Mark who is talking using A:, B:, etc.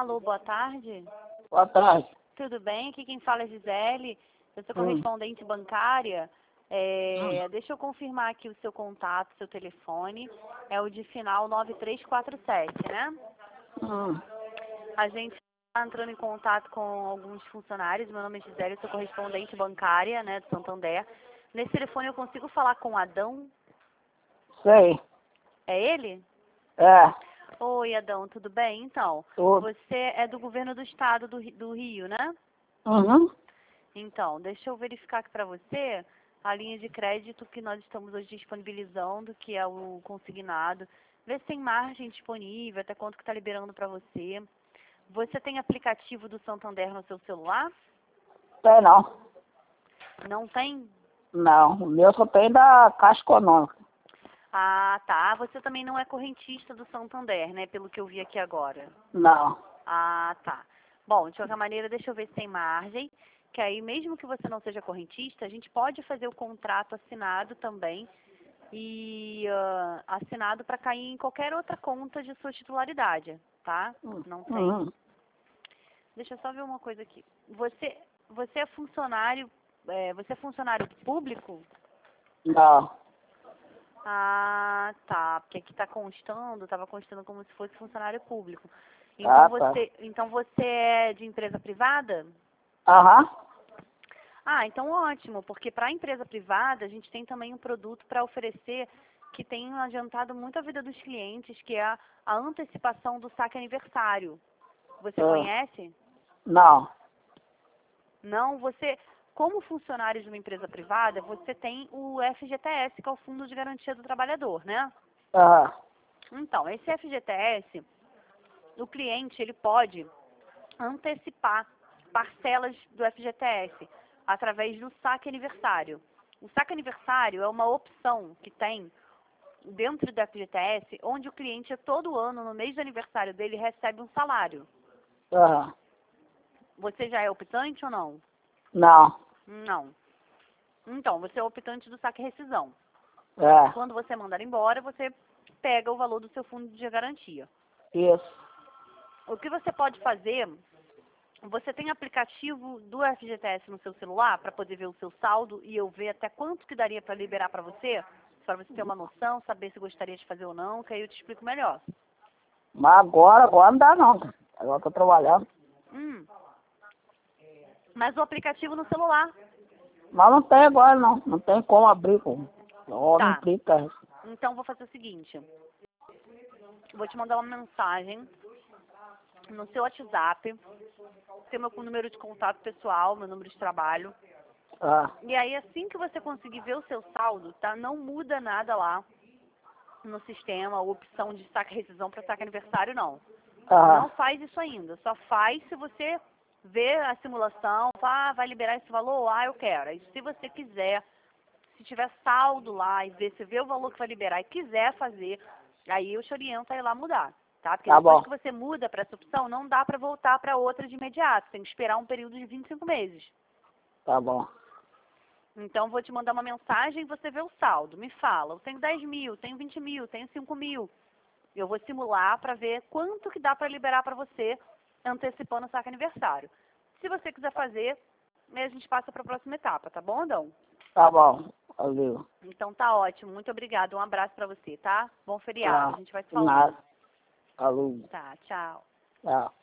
A: Alô, boa tarde.
B: Boa tarde.
A: Tudo bem? Aqui quem fala é Gisele. Eu sou correspondente bancária. Deixa eu confirmar aqui o seu contato, seu telefone. É o de final 9347, né? A gente está entrando em contato com alguns funcionários. Meu nome é Gisele, eu sou correspondente bancária, né, do Santander. Nesse telefone eu consigo falar com o Adão?
B: Sei.
A: É ele?
B: É.
A: Oi, Adão, tudo bem? Então,
B: Tudo.
A: você é do governo do estado do Rio, né?
B: Uhum.
A: Então, deixa eu verificar aqui para você a linha de crédito que nós estamos hoje disponibilizando, que é o consignado. Vê se tem margem disponível, até quanto que está liberando para você. Você tem aplicativo do Santander no seu celular?
B: Tem não.
A: Não tem?
B: Não. O meu só tem da Caixa Econômica.
A: Ah, tá. Você também não é correntista do Santander, né? Pelo que eu vi aqui agora.
B: Não.
A: Ah, tá. Bom, de qualquer maneira, deixa eu ver se tem margem. Que aí, mesmo que você não seja correntista, a gente pode fazer o contrato assinado também. E assinado para cair em qualquer outra conta de sua titularidade, tá? Não tem.
B: Uhum.
A: Deixa eu só ver uma coisa aqui. Você é funcionário, você é funcionário público?
B: Não.
A: Ah, tá. Porque aqui estava constando como se fosse funcionário público.
B: Ah, tá.
A: Então você é de empresa privada?
B: Aham.
A: Ah, então ótimo, porque para a empresa privada a gente tem também um produto para oferecer que tem adiantado muito a vida dos clientes, que é a antecipação do saque aniversário. Você conhece?
B: Não.
A: Não, como funcionário de uma empresa privada, você tem o FGTS, que é o Fundo de Garantia do Trabalhador, né?
B: Aham.
A: Então, esse FGTS, o cliente, ele pode antecipar parcelas do FGTS através do saque aniversário. O saque aniversário é uma opção que tem dentro do FGTS, onde o cliente todo ano, no mês de aniversário dele, recebe um salário.
B: Aham.
A: Você já é optante ou não?
B: Não.
A: Não. Então, você é optante do saque rescisão.
B: É.
A: Quando você mandar embora, você pega o valor do seu fundo de garantia.
B: Isso.
A: O que você pode fazer, você tem aplicativo do FGTS no seu celular para poder ver o seu saldo e eu ver até quanto que daria para liberar para você ter uma noção, saber se gostaria de fazer ou não, que aí eu te explico melhor.
B: Mas agora não dá não. Agora eu tô trabalhando.
A: Mas o aplicativo no celular.
B: Mas não tem agora não. Não tem como abrir, pô. Não
A: Tá.
B: implica.
A: Então vou fazer o seguinte. Vou te mandar uma mensagem no seu WhatsApp. Tem meu número de contato pessoal, meu número de trabalho.
B: Ah.
A: E aí, assim que você conseguir ver o seu saldo, tá? Não muda nada lá no sistema, a opção de saque rescisão para saque aniversário, não. Não faz isso ainda. Só faz se você ver a simulação, vai liberar esse valor? Ah, eu quero. Aí, se você quiser, se tiver saldo lá e você vê o valor que vai liberar e quiser fazer, aí eu te oriento a ir lá mudar, tá? Porque depois que você muda para essa opção, não dá para voltar para outra de imediato. Tem que esperar um período de 25 meses.
B: Tá bom.
A: Então, vou te mandar uma mensagem e você vê o saldo. Me fala, eu tenho 10 mil, tenho 20 mil, tenho 5 mil. Eu vou simular para ver quanto que dá para liberar para você antecipando o saque aniversário. Se você quiser fazer, a gente passa para a próxima etapa, tá bom, Adão?
B: Tá bom. Valeu.
A: Então tá ótimo, muito obrigada. Um abraço para você, tá? Bom feriado, a gente vai se falando.
B: Nada. Alô.
A: Tá, tchau.
B: Tchau.